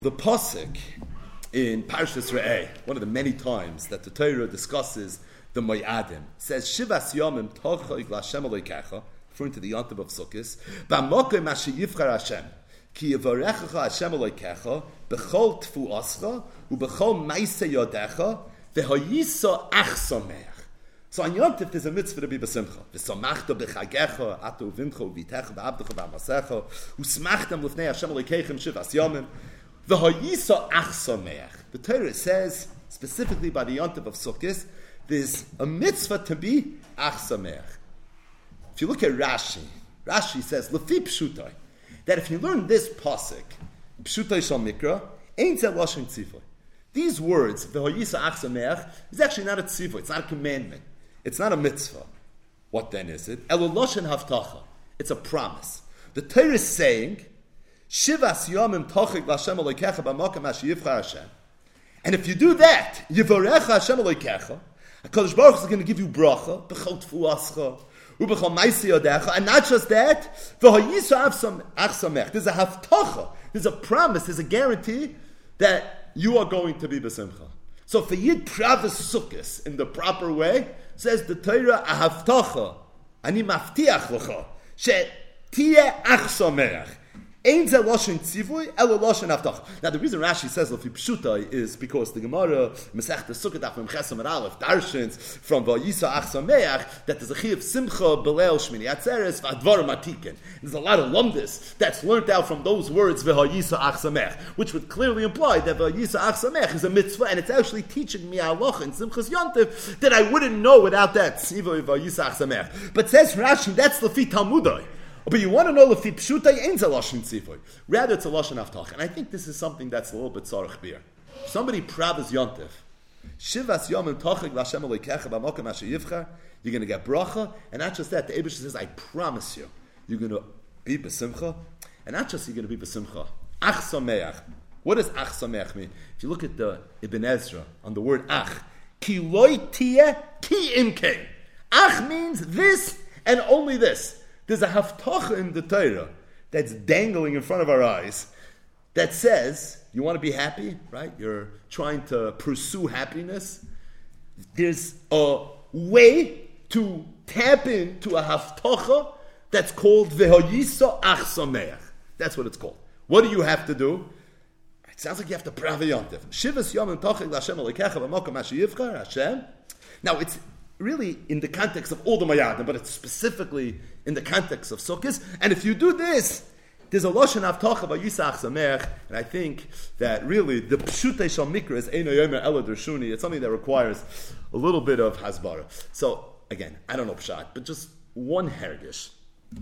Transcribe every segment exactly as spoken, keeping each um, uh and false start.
The pasuk in Parshas Re'eh, one of the many times that the Torah discusses the Moyadim, says Shivas Yomim Tochoig LaHashem Elokecha, referring to the Yontiv of Sukkos, B'Mokim Asher Yivchar Hashem, Ki Yivarechecha Hashem Elokecha, B'chol Tfuascha, U'B'chol Maaseh Yodecha, V'Hayisa Achsameach. So on Yom Tov there's a mitzvah to be b'simcha. V'samachta b'chagecha, atu v'imcha u'vitecha v'abdecha v'amasecha, u'smachtam l'fnei Hashem Elokeichem shivas yomim, v'hayisa achsameach. The Torah says, specifically by the Yom Tov of Sukkos, there's a mitzvah to be achsameach. If you look at Rashi, Rashi says, Lefi pshutai, that if you learn this pasuk, pshutai shal mikra, ain't zeh lashon tzivoy. These words, v'hayisa achsameach, is actually not a tzivoy, it's not a commandment. It's not a mitzvah. What then is it? Eluloshen havtacha. It's a promise. The Torah is saying, Shivas yomim tochik l'Hashem Elokecha b'makom asher yivchar Hashem. And if you do that, Yivarecha Hashem Elokecha, HaKadosh Baruch Hu is going to give you bracha, b'chol tfuascha, u'b'chol maaseh yodecha, and not just that, v'hayisa achsamech. There's a havtacha. There's a promise. There's a guarantee that you are going to be b'simcha. So for Yid Pravas Sukkos in the proper way, says the Torah, Ahavtacha, ani maftiach lecha, she tiyeh achsameach. Ein zeh lashon tzivoy, elo lashon havtacha. Now the reason Rashi says Lefi Pshutai is because the Gemara, Masechta Sukkot Daf Mem Ches Amud Aleph, darshins from Vayisa achsameach, that there's a chiyuv simcha b'leil shmini atzeres v'advarim atiken. There's a lot of lumdis that's learned out from those words v'hayisa achsameach, which would clearly imply that v'hayisa achsameach is a mitzvah, and it's actually teaching me halacha in Simchas Yontiv that I wouldn't know without that tzivoy v'hayisa achsameach. But says Rashi, that's Lefi Talmudai. But you want to know Lefi Pshutai ain't a lashon tzivoy. Rather, it's a lashon havtacha. And I think this is something that's a little bit tzarech beer. Somebody pravas yontif, shivas yomim tochik l'Hashem Elokecha b'makom asher yivchar. You're going to get bracha, and not just that. The Eibush says, "I promise you, you're going to be b'simcha, and not just you're going to be b'simcha. Ach sameach. What does ach sameach mean? If you look at the Ibn Ezra on the word ach, ki loy tiyeh ki imkein. Ach means this and only this. There's a haftacha in the Torah that's dangling in front of our eyes that says, you want to be happy, right? You're trying to pursue happiness. There's a way to tap into a haftacha that's called v'hayisa achsameach. That's what it's called. What do you have to do? It sounds like you have to prava yontif. Shivas yomim tochik l'Hashem Elokecha b'makom asher yivchar Hashem. Now it's really in the context of all the Mayadim, but it's specifically in the context of Sukkos. And if you do this, there's a lashon havtacha v'yisa achsameach, and I think that really the pshutei shal mikra is eino yomer ela dershuni. It's something that requires a little bit of hasbara. So again, I don't know pshat, but just one hergish.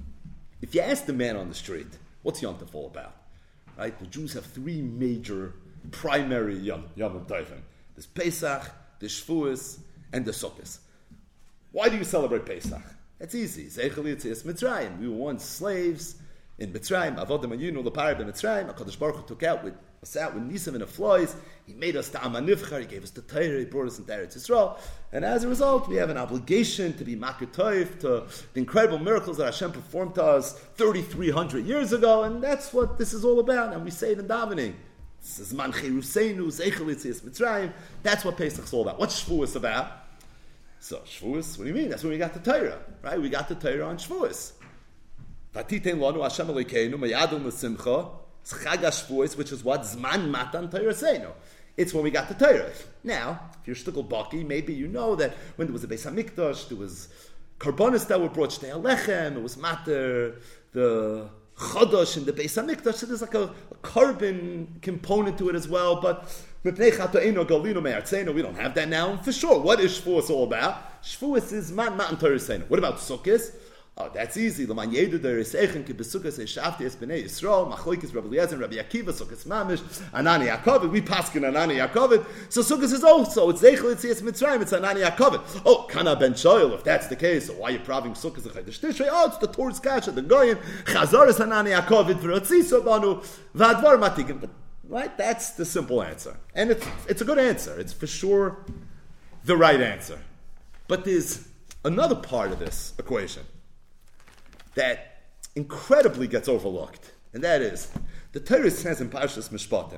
If you ask the man on the street, what's Yom Tov all about? Right? The Jews have three major primary Yom Yom Tovim. There's Pesach, there's Shavuos, and the Sukkos. Why do you celebrate Pesach? That's easy. Zeichel Yetzias Mitzrayim. We were once slaves in Mitzrayim. Avodim Ayinu L'Parei B'Mitzrayim. HaKadosh Baruch Hu took out with us out with nisim and flies. He made us Ta'am HaNivchar. He gave us the Torah. He brought us into Eretz Yisrael. And as a result, we have an obligation to be makatoif to the incredible miracles that Hashem performed to us thirty-three hundred years ago. And that's what this is all about. And we say it in davening. Zman Cheruseinu Zeichel Yetzias Mitzrayim. That's what Pesach's all about. What's Shavuos about? So, Shavuos, what do you mean? That's when we got the Torah, right? We got the Torah on Shavuos. Vatitein lanu Hashem Elokeinu mayadum l'simcha. It's Chag HaShavuos, which is what Zman Matan Torah Seinu. It's when we got the Torah. Now, if you're shtickle baki, maybe you know that when there was a Beis HaMikdash, there was karbonis that were brought Shnei Alechem, it was matter, the Chodosh in the Beis HaMikdash, so there's like a, a carbon component to it as well, but we don't have that now. For sure, what is Shavuos all about? Shavuos is man matan Torah Seinu. What about Sukkos? Oh, that's easy. L'man yedu dereseichem ki b'Sukkos eishafti es b'nei Yisrael machlokes Rabbi Eliezer and Rabbi Akiva Sukkos mamish Anani Yaakov. We paskin Anani Yaakov. So Sukkos is also it's zeichel yetzias Mitzrayim. It's Anani Yaakov. Oh, Kana ben Shoyel. If that's the case, so why are you praving Sukkos a Chodesh Tishrei? Oh, it's the Torah's kasha, the Goyim Chazar is Anani Yaakov v'rotziso banu v'advar matikim. Right? That's the simple answer. And it's, it's a good answer. It's for sure the right answer. But there's another part of this equation that incredibly gets overlooked. And that is, the Torah says in Parshas Mishpatim,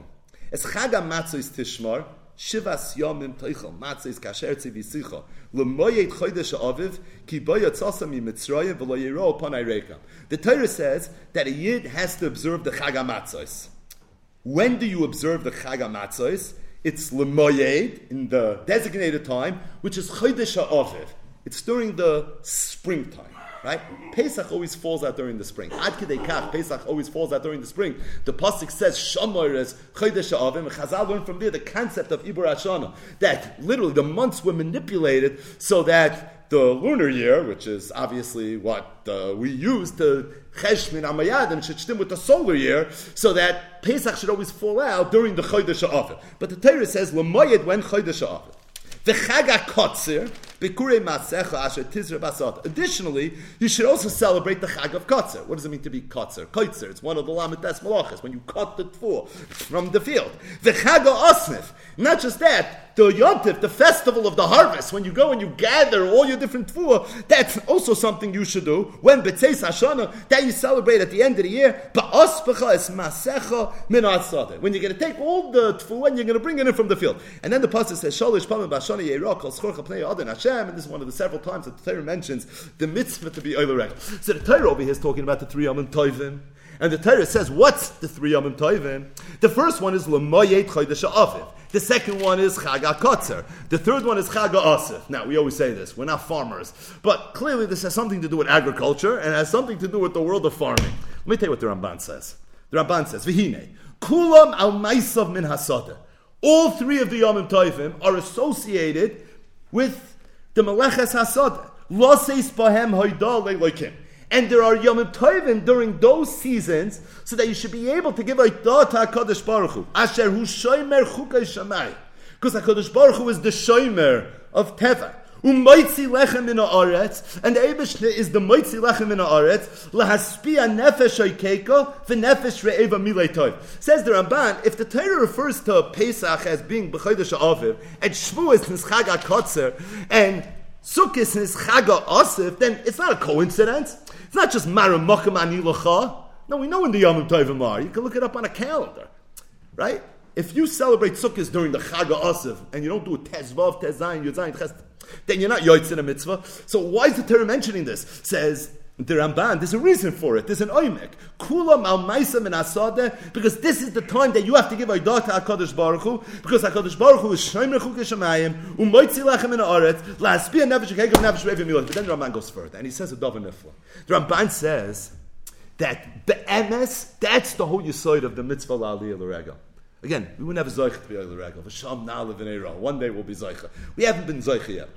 Es Chag HaMatzos Tishmar, Shivas Yomim Teichel, Matzos Kasher Tzivisicha, L'moyed Chodesh Aviv, Ki Bo Yatzasa MiMitzrayim V'lo Yiro Upon Eireka. The Torah says that a Yid has to observe the Chag HaMatzos. When do you observe the Chag HaMatzos? It's L'moyed, in the designated time, which is Chodesh Aviv. It's during the springtime. Right? Pesach always falls out during the spring. Ad Kidei Kach, Pesach always falls out during the spring. The pasuk says Shamor is Chodesh Avim, and Chazal learned from there the concept of Ibur Hashana, that literally the months were manipulated so that the lunar year, which is obviously what uh, we use to Cheshmin Amayadim, should stem with the solar year, so that Pesach should always fall out during the Chodesh Avim. But the Torah says L'moyed when Chodesh Avim. The Chag HaKotzer, Bekurei Masecha Asher Tizra Basat. Additionally, you should also celebrate the Chag of Kotzer. What does it mean to be Kotzer? Kotzer, it's one of the Lamed Tes Malachas, when you cut the tfur from the field. The Chag HaOsnif, not just that, the Yontif, the festival of the harvest, when you go and you gather all your different tfur, that's also something you should do. When B'tzeis Hashana, that you celebrate at the end of the year, Ba'aspecha es Masecha Min Atzadeh. When you're going to take all the tfur and you're going to bring it in from the field. And then the pasuk says, Shalish Pamim B'Hashana Yeirah Kol Schorcha Pnei Adon Hashem. And this is one of the several times that the Torah mentions the mitzvah to be Oil Regel. So the Torah over here is talking about the three Yomim Tovim. And the Torah says, what's the three Yomim Tovim? The first one is L'moyed Chodesh Aviv. The second one is Chag HaKotzer. The third one is Chag HaOsif. Now, we always say this, we're not farmers. But clearly this has something to do with agriculture and has something to do with the world of farming. Let me tell you what the Ramban says. The Ramban says, V'hine, Kulam al Maisav min Hasada. All three of the Yomim Tovim are associated with the Meleches Hasada. Lo seis bahem hoida le'lokim. And there are Yomim Tovim during those seasons, so that you should be able to give a Eidah to HaKadosh Baruch Hu. Asher hu shomer chukei Shammai. Because HaKadosh Baruch Hu is the shomer of Teva. U'moitzi lechem min ha'aretz. And the Eibush is the moitzi lechem min ha'aretz. Lahaspia nefesh oikeiko v'nefesh re'eva milei tov. Says the Ramban, if the Torah refers to Pesach as being b'chodesh ha'aviv, and Shavuos is Chag HaKotzer, and Sukkot is Chag HaOsif, then it's not a coincidence. It's not just Maram Mokam Ani Lacha. No, we know when the Yomim Tovim are. You can look it up on a calendar. Right? If you celebrate Sukkot during the Chag HaOsif, and you don't do a Tezvav, Tezayin, Yudzayin, Ches, then you're not Yoitz in a mitzvah. So why is the Torah mentioning this? Says the Ramban, there's a reason for it. There's an oimek. Kulam al ma'isa min asadeh, because this is the time that you have to give Eidah to HaKadosh Baruch Hu, because HaKadosh Baruch Hu is shomer chukei Shamayim, u'moitzi lechem min ha'aretz, la'aspia nefesh ha'kegel nefesh re'evim milot. But then the Ramban goes further, and he says a davar nifla. The Ramban says that be'emes, that's the whole yesod of the mitzvah la'aliyah l'regel. Again, we wouldn't have a zoich to be Oil Regel. V'sham na'alev v'neirah. One day we'll be zoicha. We haven't been zoicha yet.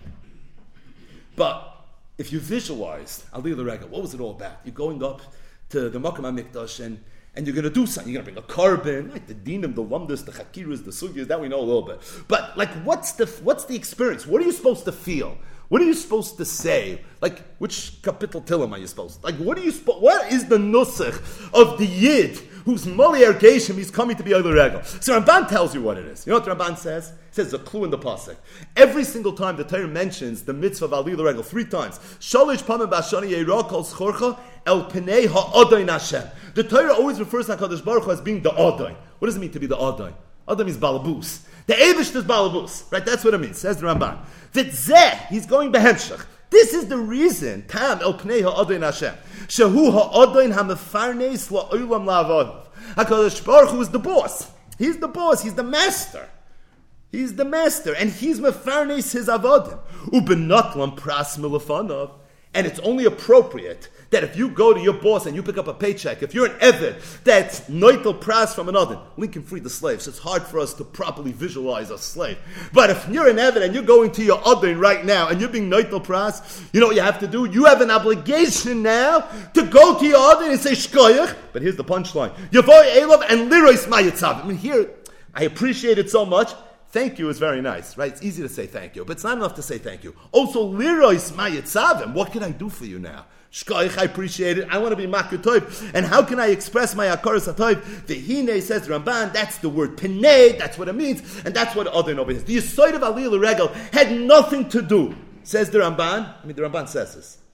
But if you visualize Aliyah L'Regel, what was it all about? You're going up to the Makam HaMikdash and, and you're going to do something. You're going to bring a carbon, like the dinim, the lumdas, the chakiras, the sugyas, that we know a little bit. But like, what's the what's the experience? What are you supposed to feel? What are you supposed to say? Like, which kapitel tilim are you supposed to? Like, what are you supposed? What is the nusach of the yid whose mali ergeshim he's coming to be Oil Regel? So Ramban tells you what it is. You know what Ramban says? It says a clue in the pasuk. Every single time the Torah mentions the mitzvah of Aliyah Regel, three times. Shalish pamim b'ashani yeirah kol schorcha el penei ha'adayin Hashem. The Torah always refers to HaKadosh Baruch Hu as being the adayin. What does it mean to be the adayin? Adayin means balabus. The Eibush is balabus. Right? That's what it means. Says the Ramban. Vitzeh, he's going behemshach. This is the reason. Tam el pnei ha'adayin Hashem. Shehu ha'adayin ha'mefarnes la'olam la'avav. HaKadosh Baruch Hu is the boss. He's the boss. He's the master. He's the master, and he's mefarnes his avodim. Ubenatlam pras milafanav. And it's only appropriate that if you go to your boss and you pick up a paycheck, if you're an eved that's noitel pras from another, Lincoln freed the slaves, so it's hard for us to properly visualize a slave. But if you're an eved and you're going to your odin right now and you're being noitel pras, you know what you have to do? You have an obligation now to go to your odin and say shkoyach. But here's the punchline: Yavoy Elav and lirois mayitzav. I mean, here I appreciate it so much. Thank you is very nice, right? It's easy to say thank you, but it's not enough to say thank you. Also, lirois mayitzavim. What can I do for you now? Shkoich, I appreciate it. I want to be makatoiv. And how can I express my akaras atoiv? V'hine, says Ramban, that's the word penei, that's what it means, and that's what other over here is. The yisoid of Aliyah L'Regel had nothing to do, says the Ramban. I mean, the Ramban says this.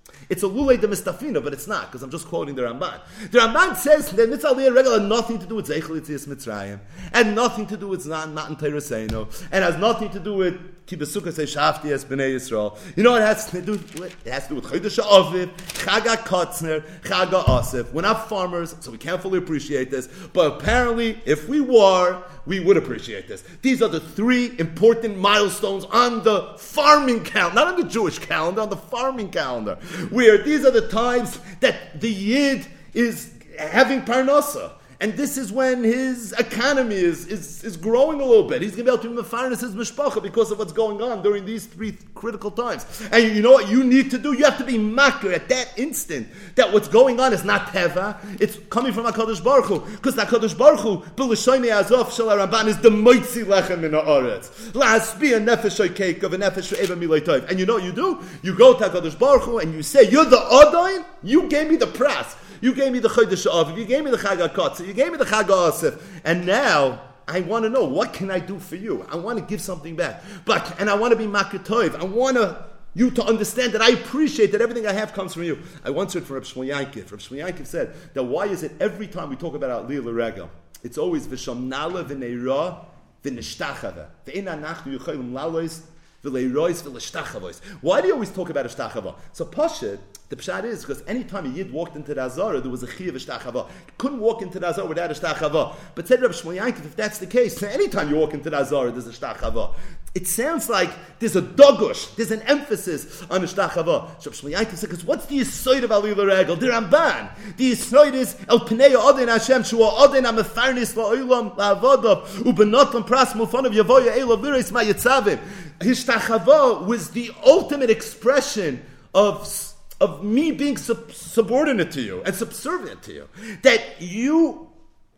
It's a lulei de mistafina, but it's not, because I'm just quoting the Ramban. The Ramban says that mitzvah aliyah regel had nothing to do with Zeichel Yitzias Mitzrayim, and nothing to do with Zan Matan Teiraseinu, and has nothing to do with Ki Besukah Say Shafti Es B'nei Yisrael. You know what it has to do with? It has to do with Chodesh Aviv, Chag HaKotzner, Chag HaAsif. We're not farmers, so we can't fully appreciate this, but apparently, if we were, we would appreciate this. These are the three important milestones on the farming calendar, not on the Jewish calendar, on the farming calendar, where these are the times that the Yid is having parnasa. And this is when his economy is, is, is growing a little bit. He's going to be able to mefarnes his mishpacha because of what's going on during these three critical times. And you know what you need to do? You have to be makir at that instant that what's going on is not teva. It's coming from HaKadosh Baruch Hu. Because HaKadosh Baruch Hu, b'l'shoynei azov shel Ramban, is the moitzi lechem min ha'aretz. La'asbi a nefesh ha'keik of a nefesh ha'eva milay tov. And you know what you do? You go to HaKadosh Baruch Hu and you say, you're the Adain, you gave me the pras. You gave me the Chodesh Aviv, you gave me the Chag HaKotzah, you gave me the Chag HaAsif, and now I want to know, what can I do for you? I want to give something back. But, and I want to be Makir Tov. I want to, you to understand that I appreciate that everything I have comes from you. I once heard from Reb Shmuel Yankiv. Reb Shmuel Yankiv said that why is it every time we talk about Aliyah L'Regel, it's always V'shamnala v'neira v'nishtachava. V'ina nachnu yuchayim lalois v'leirois v'lishtachavois. Why do you always talk about Ishtachava? So Pashit, the pshat is because any time a Yid walked into the Azara, there was a chiyuv Ishtachava. You couldn't walk into the Azara without Ishtachava. But said Rabbi Shmuel Yankiv, if that's the case, any time you walk into the Azara, there's Ishtachava. It sounds like there's a dogush, there's an emphasis on Ishtachava. Rabbi Shmuel Yankiv said, because what's the yisoid of Aliyah L'Regel? The Ramban. The yisoid is El Pnei Odin Hashem, Shua Odin HaMefarnis La'olam La'avodav, U'benotam Pras Mufonav Yavoya Elav Liris Ma'yitzavim. Ishtachava was the ultimate expression of of me being sub- subordinate to you and subservient to you. That you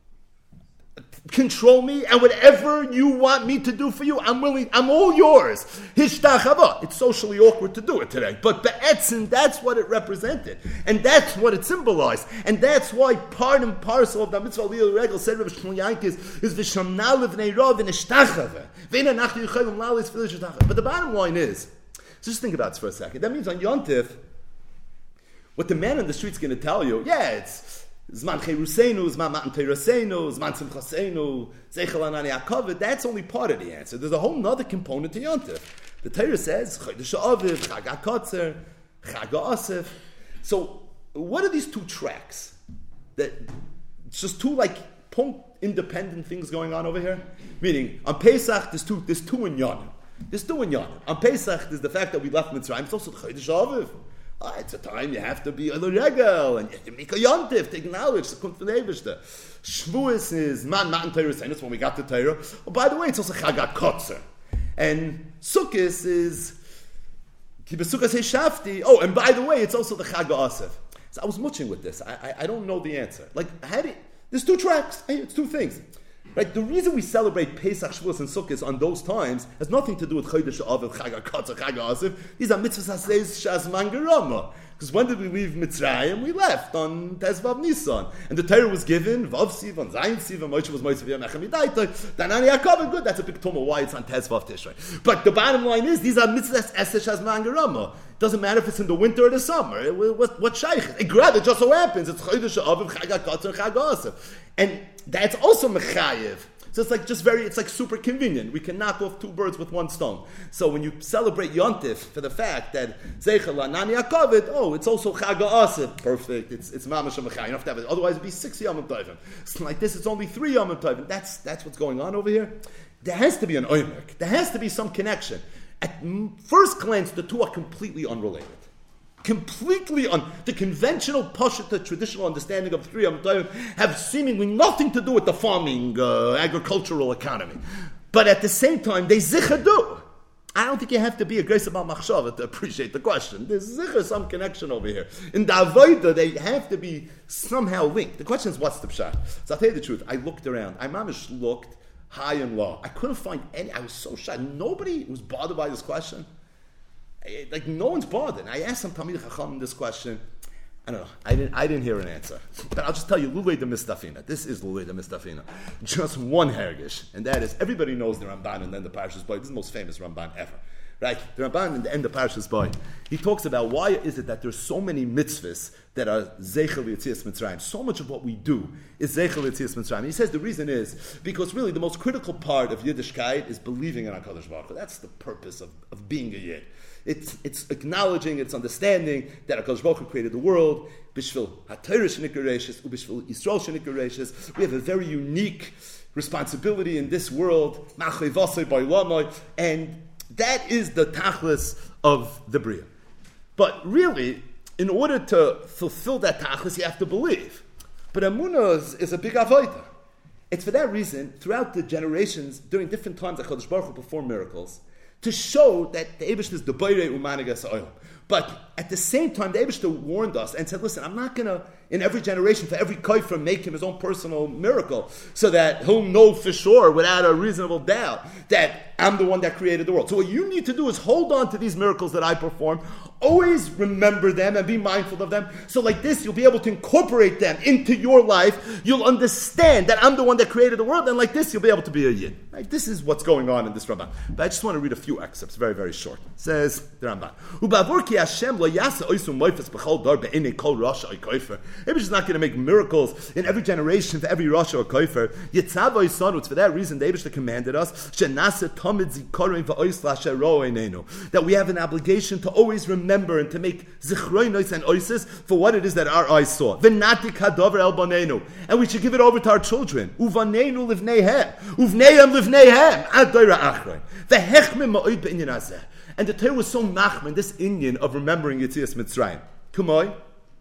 control me, and whatever you want me to do for you, I'm willing, I'm all yours. Hishtachava. It's socially awkward to do it today. But be'etzin, that's what it represented. And that's what it symbolized. And that's why part and parcel of the mitzvah Aliyah L'Regel said Rabbi Shmuel Yankiv is v'shamna levnei rav v'nishtachava. V'ina nachnu yuchayim lalis v'lishtachava. But the bottom line is, just think about this for a second. That means on Yom Tif, what the man on the street's going to tell you, yeah, it's Zman Cheruseinu, Zman Matan Teiraseinu, Zman Simchaseinu, Zeichel Anani HaKavod. That's only part of the answer. There's a whole other component to Yom Tif. The Torah says, Chodesh Aviv, Chag HaKotzer, Chag HaAsif. So, what are these two tracks? That it's just two, like, punk independent things going on over here? Meaning, on Pesach, there's two, there's two in Yonim. There's two in Yonim. On Pesach, there's the fact that we left Mitzrayim. It's also the Chodesh Aviv. Ah, it's a time you have to be a regel and you have to make a yontif to acknowledge the kunt v'nevishta. Shavuos is man matan Torah, and that's when we got the Torah. Oh, by the way, it's also Chag HaKotzer. And Sukkot is Ki Besukah Say Shafti. Oh, and by the way, it's also the Chag HaAsif. So I was muching with this. I, I, I don't know the answer. Like, how do you, there's two tracks. Hey, it's two things. Right, the reason we celebrate Pesach, Shavuos, and Sukkot on those times has nothing to do with Chodesh Aviv, Chag HaKotzer, Chag HaAsif. These are mitzvahs haseis shazman gerama. Because when did we leave Mitzrayim? We left on Tezvav Nisan. And the Torah was given, Vav Siv, on Zayin Siv, and Moshe was Moshe V'yam Echem Yidaitoi. Danani HaKavod, good, that's a big tumah why it's on Tezvav Tishrei. But the bottom line is, these are mitzvahs haseis shazman gerama. Doesn't matter if it's in the winter or the summer. What, what shaykh? It rather just so happens. It's Chodesh Aviv, Chag HaKotzer, Chag HaAsif. And that's also mechayev. So it's like just very, it's like super convenient. We can knock off two birds with one stone. So when you celebrate Yontif for the fact that Zeichel Anani HaKavod, oh, it's also Chag HaAsif. Perfect. It's it's Mamash HaMechayim. You don't have to have it. Otherwise it'd be six Yom Tovim. It's like this, it's only three Yom Tovim. That's that's what's going on over here. There has to be an oimek. There has to be some connection. At first glance, the two are completely unrelated. Completely on the conventional Pashut, the traditional understanding of three Yom Tovim have seemingly nothing to do with the farming, uh, agricultural economy. But at the same time, they zicha do. I don't think you have to be a grace about machshava to appreciate the question. There's zicha some connection over here. In the avodah, they have to be somehow linked. The question is, what's the pshat? So I'll tell you the truth. I looked around. I mamish looked high and low. I couldn't find any. I was so shocked. Nobody was bothered by this question. Like, no one's bothered. I asked some Talmidei Chacham this question. I don't know. I didn't I didn't hear an answer. But I'll just tell you, Lulei de Mistafina. This is Lulei de Mistafina. Just one hergish. And that is, everybody knows the Ramban and then the Parashas Bo. This is the most famous Ramban ever. Right? The Ramban in the end of Parshas Bo, he talks about why is it that there's so many mitzvahs that are Zeichel Yetzias Mitzrayim. So much of what we do is Zeichel Yetzias Mitzrayim. He says the reason is because really the most critical part of Yiddishkeit is believing in HaKadosh Baruch Hu. That's the purpose of, of being a Yid. It's, it's acknowledging, it's understanding that HaKadosh Baruch Hu created the world. Bishvil HaTorah Shenikar Ubishvil Yisrael Shenikar. We have a very unique responsibility in this world. And that is the tachlis of the Bria. But really, in order to fulfill that tachlis, you have to believe. But Emunah is, is a big avodah. It's for that reason, throughout the generations, during different times, HaKadosh Baruch Hu performed miracles to show that the Eibush is the Boirei Umanigas Oil. But at the same time, the Eibush warned us and said, listen, I'm not going to, in every generation, for every kofer, make him his own personal miracle, so that he'll know for sure, without a reasonable doubt, that I'm the one that created the world. So what you need to do is hold on to these miracles that I perform, always remember them and be mindful of them. So like this, you'll be able to incorporate them into your life. You'll understand that I'm the one that created the world, and like this, you'll be able to be a Yid. Right? This is what's going on in this Ramban. But I just want to read a few excerpts, very, very short. It says the Ramban, Maybe he's not going to make miracles in every generation for every Rasha or Kofer. It's for that reason the Eibush commanded us that we have an obligation to always remember and to make zichroinos and oises for what it is that our eyes saw. And we should give it over to our children. Uvaneinu livneihem, uvneihem livneihem, ad doira achrei. Vehechmim ma'od be'inyan hazeh. And the Torah was so machman, this Indian of remembering Yetzias Mitzrayim. Kumoi,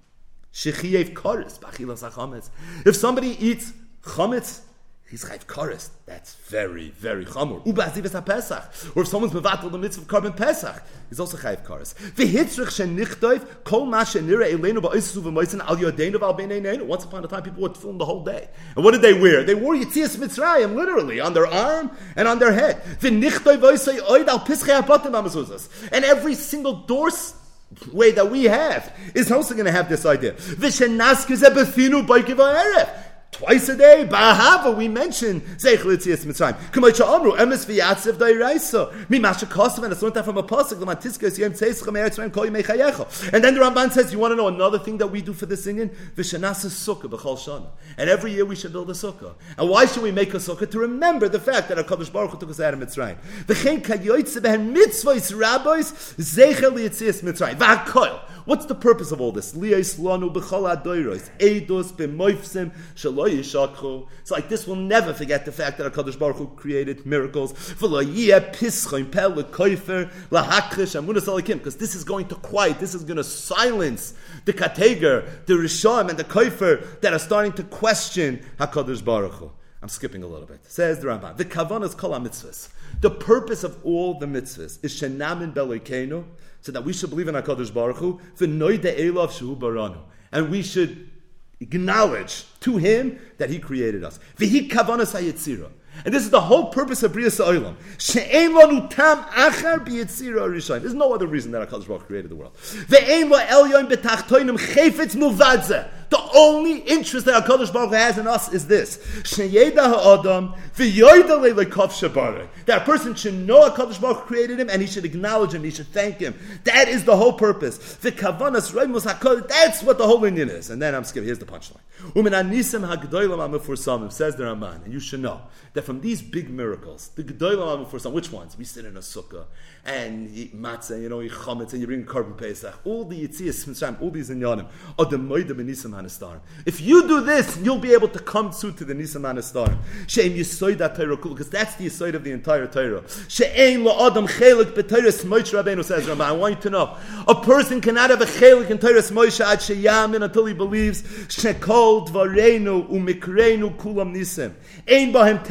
shechiyev koris b'achilas hachametz. If somebody eats chametz, he's chayv koris. That's very, very chamor. Uba'azivas haPesach. Or if someone's mevatel the mitzvah of carbon Pesach, he's also chayv koris. V'hitzrich shenichtoiv kol ma shenira eleinu ba'oisus u'v'moisen al yodeinu v'al b'neineinu. Once upon a time, people would film the whole day. And what did they wear? They wore Yetzias Mitzrayim, literally, on their arm and on their head. V'nichtoiv v'oisei oid al pischei hapotim ha'mezuzas. And every single doors way that we have is also going to have this idea. V'shenaskez ebefinu b'oikiv ha'erev. Twice a day, Ba'ahava, we mention Zeichel Yetzias Mitzrayim. K'may sha'amru, emes v'yatziv da'iraisa. Mi masha kosav, and I learned that from a pasuk, l'mantiskos yom tzeischa me'eretz v'em kol yimei chayecha. And then the Ramban says, you want to know another thing that we do for this Indian? V'shanasa sukkah b'chol shana. And every year we should build a sukkah. And why should we make a sukkah? To remember the fact that HaKadosh Baruch Hu took us out of Mitzrayim. V'chein kayoytze b'hen mitzvahs rabbis, Zeichel Yetzias Mitzrayim. V'hakoil. What's the purpose of all this? Liyos lanu b'chol hadoros, eidos b'moifsim shelo yishakchu. It's like this will never forget the fact that HaKadosh Baruch Hu created miracles. V'lo yeh pischon pel lekoifer lahakrish amunas alikim. Because this is going to quiet, this is going to silence the kateger, the risham, and the koifer that are starting to question HaKadosh Baruch Hu. I'm skipping a little bit. Says the Ramban, the kavanas kol ha-mitzvahs. The purpose of all the mitzvahs is shenamin belokeinu, so that we should believe in HaKadosh Baruch Hu, v'noide elav shehu baranu, and we should acknowledge to Him that He created us. V'hi kavanas hayetzira. And this is the whole purpose of Brias Ha'olam. She'ein lanu tam achar b'yetzira rishayim. There's no other reason that HaKadosh Baruch Hu created the world. Ve'ein lo elyon betachtoinim chayfetz muvadze. The only interest that HaKadosh Baruch Hu has in us is this. She'yeda ha'adam v'yoyda le'lekov shebarei. That a person should know HaKadosh Baruch Hu created him and he should acknowledge him, he should thank him. That is the whole purpose. V'kavanas reimus HaKadosh. That's what the whole Indian is. And then I'm skipping. Here's the punchline. U'min anisim ha'gdoilam ha'mefursamim, says the Ramban, and you should know that from these big miracles, the G'dolam HaMefursamim, which ones? We sit in a sukkah and eat matzah, you know, you chametz, and you bring a carbon pesach. All the Yetzias Mitzrayim, all these inyanim, are the moide b'nisam hanastarim. If you do this, you'll be able to come through to the nisam hanastarim. She'em yisoid that Torah kul, because that's the yisoid of the entire Torah. She'ein la'adam chelik b'Torahs Moshe Rabbeinu, says Ramah. I want you to know, a person cannot have a chelik in Torahs Moshe ad sheyamin, until he believes shekol dvareinu u'mikreinu kulam nisim. Ein bahem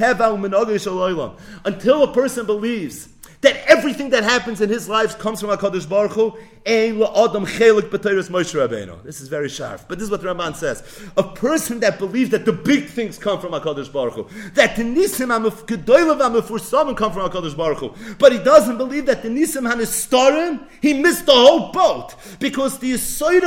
until a person believes that everything that happens in his life comes from HaKadosh Baruch Hu, ein la'adam chelik b'Torahs Moshe Rabbeinu. This is very sharp, but this is what the Ramban says. A person that believes that the big things come from HaKadosh Baruch Hu, that the nisim ha'gedolim ha'mefursamim come from HaKadosh Baruch Hu, but he doesn't believe that the nisim ha'nestarim, he missed the whole boat, because the yisoid of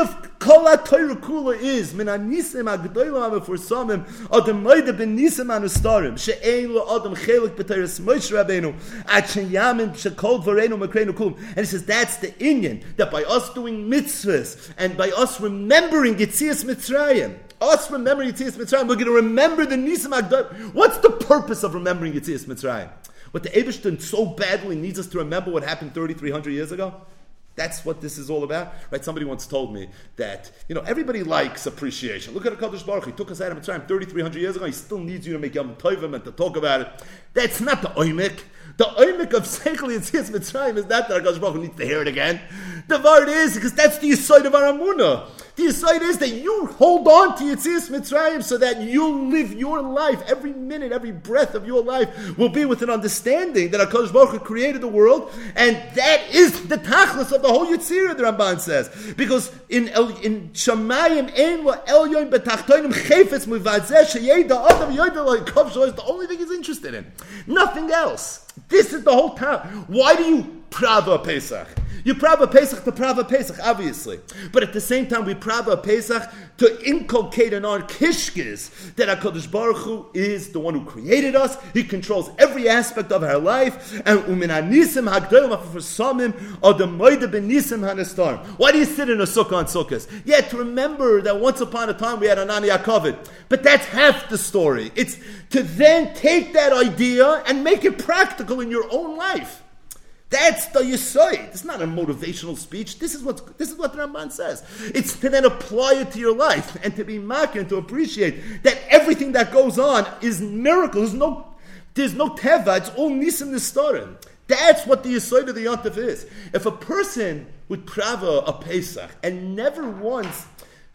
Kol HaTorah Kula is min hanisim hagdolim hamefursamim adam moide ben nisim hanustarim she'ein lo adam chelik b'Torahs Moshe Rabbeinu ad sheyamin shekol dvareinu makreinu kulum. And he says that's the inyan, that by us doing mitzvahs and by us remembering Yetzias Mitzrayim, us remembering Yetzias Mitzrayim, we're going to remember the nisim hagdolim. What's the purpose of remembering Yetzias Mitzrayim? What the Eibishter so badly needs us to remember what happened thirty-three hundred years ago? That's what this is all about, right? Somebody once told me that, you know, everybody likes appreciation. Look at HaKadosh Baruch Hu. He took us out of Mitzrayim thirty-three hundred years ago. He still needs you to make Yom Tovim and to talk about it. That's not the oimik. The oimik of Seichel Yetzias Mitzrayim is not that HaKadosh Baruch Hu needs to hear it again. The word is, because that's the Yesod of our Amunah. The Yesod is that you hold on to Yetzias Mitzrayim so that you live your life, every minute, every breath of your life will be with an understanding that HaKadosh Baruch Hu created the world, and that is the tachlis of the whole Yetzirah, the Ramban says. Because in in Shamayim, ein lo elyon betachtonim chefetz mivazeh sheyeda adam yoda lo yikov shlo is the only thing he's interested in. Nothing else. This is the whole time. Why do you prava Pesach? You prava Pesach to prava Pesach, obviously. But at the same time, we prava Pesach to inculcate in our kishkis that HaKadosh Baruch Hu is the one who created us. He controls every aspect of our life. And umin hanisim hagdolim hafursamim adam moide ben nisim hanestarm. Why do you sit in a sukkah on sukkahs? Yeah, to remember that once upon a time we had Anani HaKavod. But that's half the story. It's to then take that idea and make it practical in your own life. That's the Yesod. It's not a motivational speech. This is what this is what the Ramban says. It's to then apply it to your life and to be makir and to appreciate that everything that goes on is miracle. There's no, there's no teva. It's all nisim nistarim. That's what the Yesod of the Yontif is. If a person would prava a Pesach and never once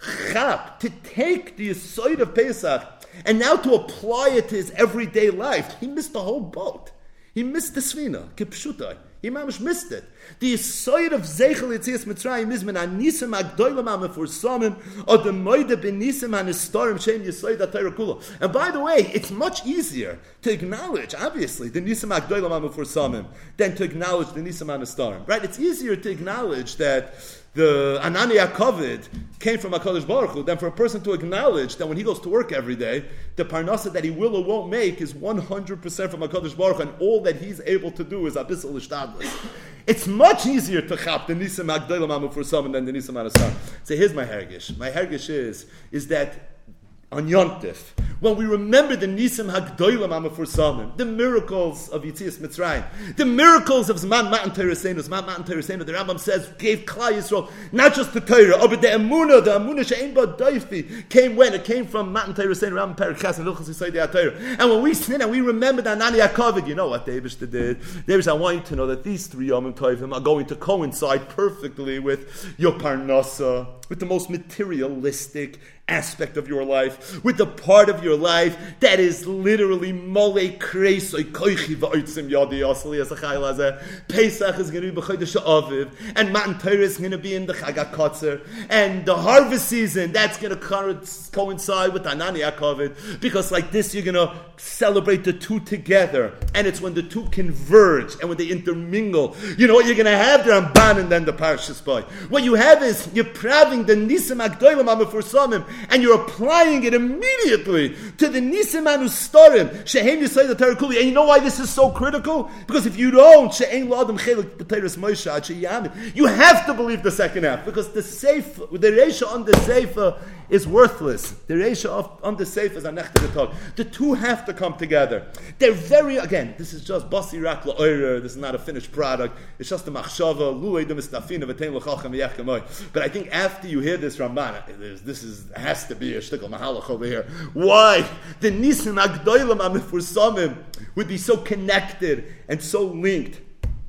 chap to take the Yesod of Pesach and now to apply it to his everyday life, he missed the whole boat. He missed the svina, kipshutai. He mamish missed it. The Yesod of Zeichel Yetzias Mitzrayim is min hanisim hagdolim hamefursamim or the moide benisim hanestorim shem Yesod HaTorah Kula. And by the way, it's much easier to acknowledge, obviously, the nisim hagdolim hamefursamim than to acknowledge the nisim hanestorim. Right? It's easier to acknowledge that the Anani HaKavod came from HaKadosh Baruch Hu than for a person to acknowledge that when he goes to work every day, the parnasa that he will or won't make is one hundred percent from HaKadosh Baruch Hu, and all that he's able to do is abissal ishtadlis. It's much easier to chap the nisim hagdolim hamefursamim than the nisim hanestorim. So here's my hergish. My hergish is, is that on Yontif, when we remember the Nisim Hagdolim HaMefursamim, the miracles of Yetzias Mitzrayim, the miracles of Zman Matan Torah Seinu, Zman Matan Torah Seinu, the Rambam says, gave Klal Yisrael not just the Torah, but the Emunah, the Emunah She'ein Ba Doifi, came when? It came from Matan Torah Seinu, Rambam Perikas, and Luchas Yisrael HaTorah. And when we sin and we remember the Anani HaKavod, you know what the Eibishter did? The Eibishter, I want you to know that these three Yomim Tovim are going to coincide perfectly with your Parnasa, with the most materialistic aspect of your life, with the part of your life that is literally mole kreisoi koichi v'oitzim yadi asli as a chayil hazeh. Pesach is going to be b'chodesh Aviv, and Matan Torah is going to be in the Chag HaKotzer, and the harvest season, that's going to coincide with Anani HaKavod, because like this you're going to celebrate the two together, and it's when the two converge, and when they intermingle, you know what you're going to have? The Ramban and then the Parshas Boy. What you have is, you're praving the Nisim Hagdolim HaMefursamim, and you're applying it immediately to the Nisim Hanestorim, Shehem Yesod HaTorah Kula. And you know why this is so critical? Because if you don't, She'ein Lo Adam Chelik B'Torahs Moshe Ad Sheyamin, you have to believe the second half, because the seif, the reisha on the seifa is worthless. The reisha on the seifa is a nechter talk. The two have to come together. They're very, again, this is just basi rak la'oyer, this is not a finished product, it's just a machshava, lu'ei de mistafina, v'tein l'chachem v'yechemoi. But I think after you hear this Ramban, this is, has to be a shtickle mahalach over here. Why? The Nisim Hagdolim HaMefursamim would be so connected and so linked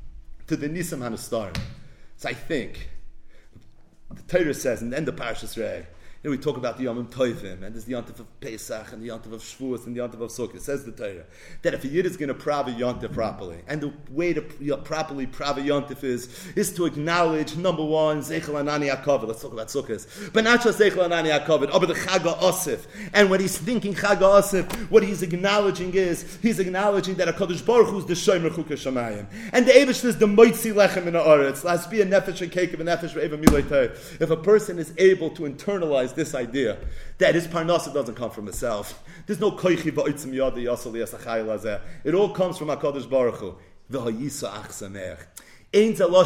to the Nisim Hanestorim. So I think the Torah says, and then the Parshas Re'eh, know, we talk about the Yom Tovim, and there's the Yontif of Pesach, and the Yontif of Shavuos, and the Yontif of Sukkot. It says the Torah that if a Yid is going to prav a Yontif properly, and the way to properly prav a Yontif is, is to acknowledge, number one, Zeichel Anani HaKavod. Let's talk about Sukkot. But not just Zeichel Anani HaKavod, but the Chag HaOsif. And when he's thinking Chag HaOsif, what he's acknowledging is, he's acknowledging that HaKadosh Baruch Hu is the Shomer Chukei Shamayim. And the Eibush is the Moitzi Lechem in the Aretz. Let's be a nefesh and cake of a nefesh ve'eva milei tov. If a person is able to internalize this idea that his parnasa doesn't come from himself, there's no koichi va'otzim yada yasal yasachayil hazeh. It all comes from HaKadosh Baruch Hu. V'hayisa ach sameach. Because at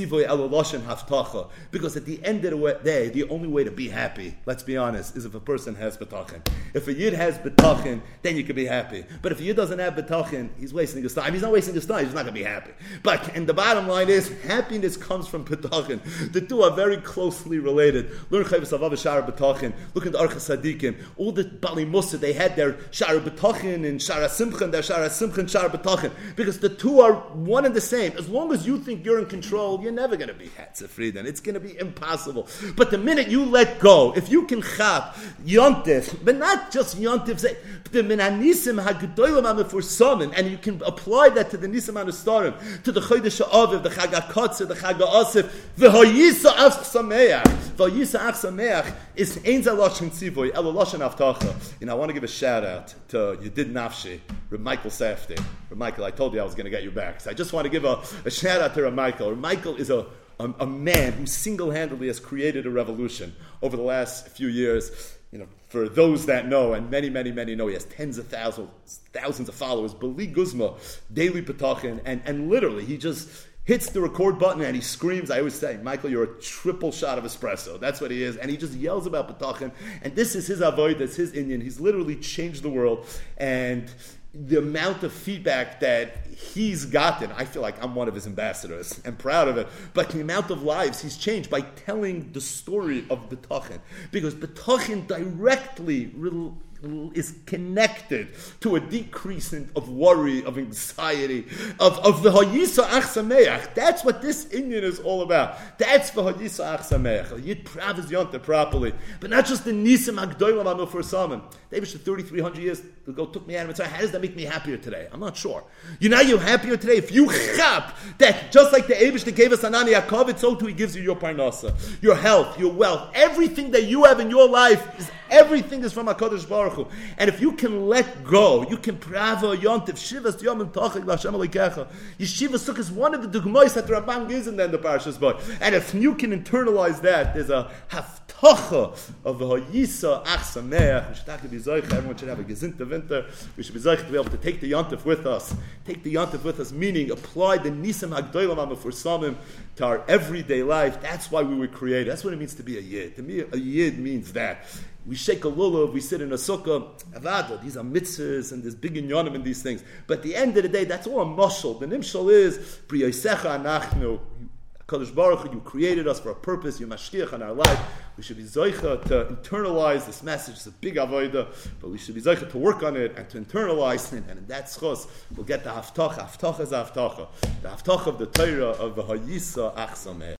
the end of the day, the only way to be happy, let's be honest, is if a person has betachin. If a yid has betachin, then you can be happy. But if a yid doesn't have betachin, he's wasting his time. He's not wasting his time, he's not going to be happy. But, and the bottom line is, happiness comes from betachin. The two are very closely related. Learn Chavos Avav Shara betachin. Look at the Archa Sadikim. All the Bali Musa, they had their Shara betachin and Shara Simcha, their Shara Simcha and Shara betachin. Because the two are one and the same. As long as you think you're in control, you're never going to be Hatzefrieden. It's going to be impossible. But the minute you let go, if you can chap Yontif, but not just Yontif, the Minanisim HaGedolim HaMefursamim, and you can apply that to the Nisim HaNestarim, to the Chodesh HaAviv, the Chag HaKotzah, the Chag HaAsif, V'hoyisa Ach Sameach. V'hoyisa Ach Sameach is Ein Za Loshen Tzivoy, Elo Loshen Avtacha. You know, I want to give a shout out to Yedid Nafshi, Reb Michael Safdie. Reb Michael, I told you I was going to get you back. So I just want to give a, a shout out to Reb Michael. Reb Michael is a, a, a man who single-handedly has created a revolution over the last few years. You know, for those that know, and many, many, many know, he has tens of thousands, thousands of followers. Beli Guzma, daily petachin, and and literally he just hits the record button and he screams. I always say, Michael, you're a triple shot of espresso. That's what he is. And he just yells about petachin. And this is his avoid, that's his Indian. He's literally changed the world. And the amount of feedback that he's gotten, I feel like I'm one of his ambassadors and proud of it. But the amount of lives he's changed by telling the story of betachin. Because betachin directly re- is connected to a decrease in, of worry, of anxiety, of, of the Hayisa Ach Sameach. That's what this Indian is all about. That's the Hayisa Ach Sameach. Yid prav his yonta properly. But not just the Nisim HaGdolim HaMefursamim. David thirty-three hundred years ago took me out of it. How does that make me happier today? I'm not sure. You know you're happier today if you chap that just like the Eibush that gave us Anani HaKavod, so too he gives you your parnasa, your health, your wealth. Everything that you have in your life is everything is from HaKadosh Baruch Hu. And if you can let go, you can prava yontif shivas yomim tachik l'Hashem alekecha. Yeshiva sukkah is one of the dugmos that the Rambam gives in the Parshas Bo. And if you can internalize that, there's a haftacha of the hayisa ach sameach. We should have to be zoich. Everyone should have a gezinta winter. We should be zoich to be able to take the yontif with us. Take the yontif with us, meaning apply the nisim hagdolim hamefursamim to our everyday life. That's why we were created. That's what it means to be a yid. To me, a yid means that. We shake a lulav, we sit in a sukkah, avada, these are mitzvahs and there's big inyanim in these things. But at the end of the day, that's all a mashal. The nimshal is, B'yosecha anachnu, HaKadosh Baruch Hu, you created us for a purpose, you mashkiach in our life. We should be zoicha to internalize this message. It's a big avodah, but we should be zoicha to work on it and to internalize it. And in that schos, we'll get the haftacha. Haftacha is haftacha. The haftacha of the Torah of the Hayisa Ach Sameach.